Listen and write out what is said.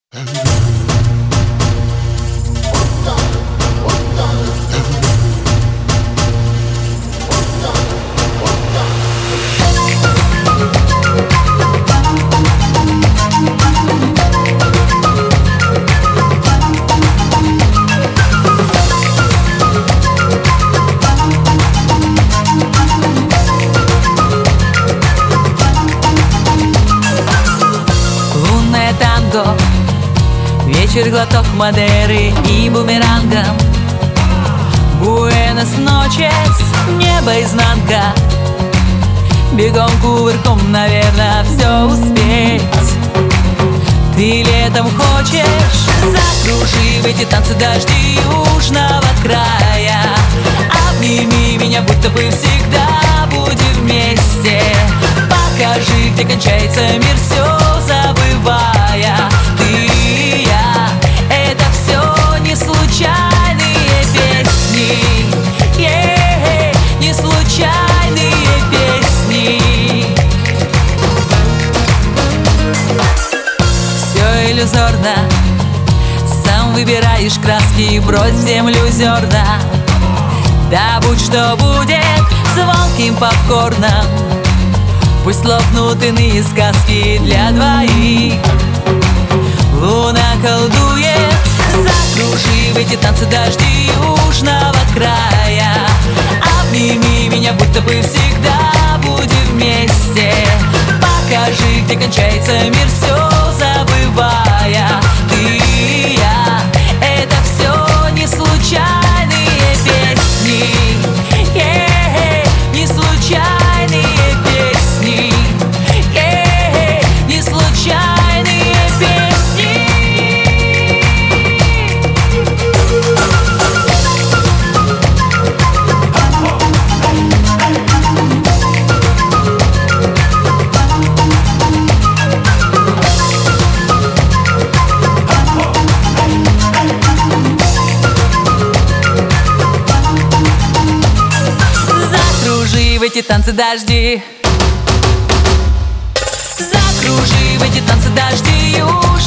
Лунное танго, вечер, глоток Мадеры и бумерангом. Буэнос ночес, небо изнанка. Бегом, кувырком, наверное, все успеть. Ты летом хочешь, закружи в эти танцы дожди южного края. Обними меня, будто бы всегда будем вместе. Покажи, где кончается мир, все забывая. Ты и я, это все не случайные песни, не случайные песни. Все иллюзорно, сам выбираешь краски, брось в землю зерна. Да будь что будет, звонким попкорном. Пусть лопнут иные сказки для двоих. Луна колдует, закружи в эти танцы дожди южного края. Обними меня, будто бы всегда будем вместе. Покажи, где кончается мир, все забывая. Ты и я, это все не случайные песни, не случайные песни, не случайные песни. Закружи в эти танцы дожди, закружи в эти танцы дожди.